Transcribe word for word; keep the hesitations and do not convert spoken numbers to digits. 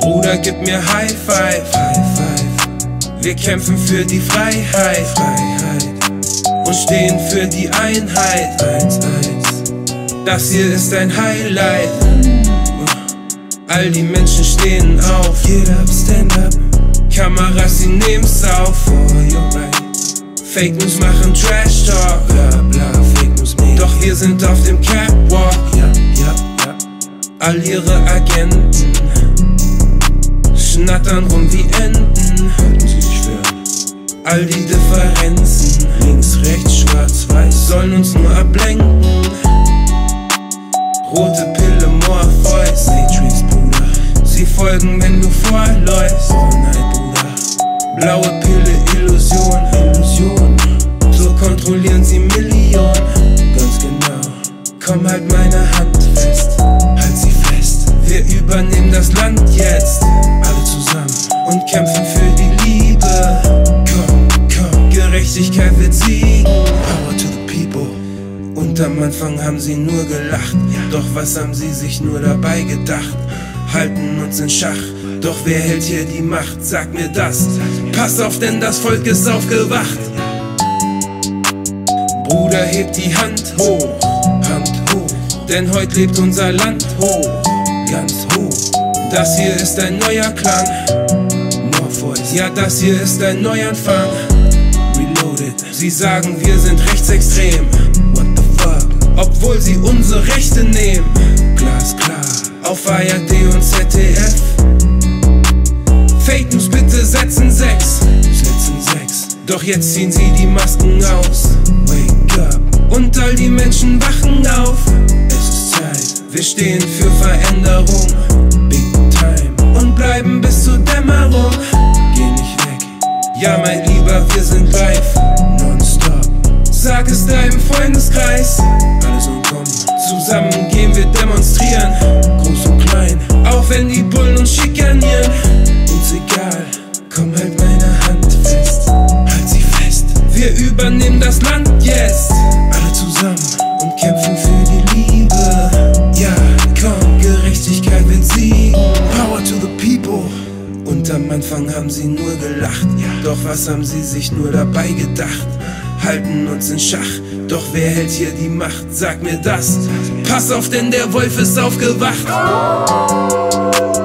Bruder, gib mir High Five, High Five. Wir kämpfen für die Freiheit, Freiheit. Und stehen für die Einheit, eins, eins. Das hier ist ein Highlight. All die Menschen stehen auf, jeder stand up. Kameras, sie nehmen's auf, for your right. Fake News machen Trash Talk, bla bla, Fake News me. Doch wir sind auf dem Catwalk, ja, ja, ja. All ihre Agenten schnattern rum wie Enten, halten sie sich für. All die Differenzen, links, rechts, schwarz, weiß, sollen uns nur ablenken. Rote Pille, Morpheus, Matrix, Bruder. Sie folgen, wenn du vorläufst, oh nein, Bruder. Blaue Pille, Illusion, Illusion. So kontrollieren sie Millionen, ganz genau. Komm, halt meine Hand fest, halt sie fest. Wir übernehmen das Land jetzt, alle zusammen, und kämpfen für die Liebe. Komm, komm, Gerechtigkeit wird siegen. Power to the people. Und am Anfang haben sie nur gelacht, doch was haben sie sich nur dabei gedacht? Halten uns in Schach, doch wer hält hier die Macht? Sag mir das, pass auf, denn das Volk ist aufgewacht. Bruder, heb die Hand hoch, Hand hoch, denn heute lebt unser Land hoch, ganz hoch. Das hier ist ein neuer Klang, Morpheus, ja, das hier ist ein Neuanfang. Reloaded, sie sagen, wir sind rechtsextrem, what the fuck, obwohl sie unsere Rechte nehmen, glasklar, auf A R D und Z D F. Fake News, bitte setzen sechs, setzen sechs, doch jetzt ziehen sie die Masken aus, wake up, und all die Menschen wachen auf. Es ist Zeit, wir stehen für Veränderung, big time, und bleiben bis zur Dämmerung. Geh nicht weg, ja mein Lieber, wir sind live, nonstop. Sag es deinem Freundeskreis, alles und komm, zusammen gehen wir demonstrieren, groß und klein, auch wenn die Bullen uns schikanieren. Uns egal, komm, halt meine Hand fest, halt sie fest. Wir übernehmen das Land jetzt, alle zusammen, und kämpfen für die Liebe. Ja, komm, Gerechtigkeit wird siegen. Power to the people. Und am Anfang haben sie nur gelacht, doch was haben sie sich nur dabei gedacht? Halten uns in Schach, doch wer hält hier die Macht? Sag mir das, pass auf, denn der Wolf ist aufgewacht.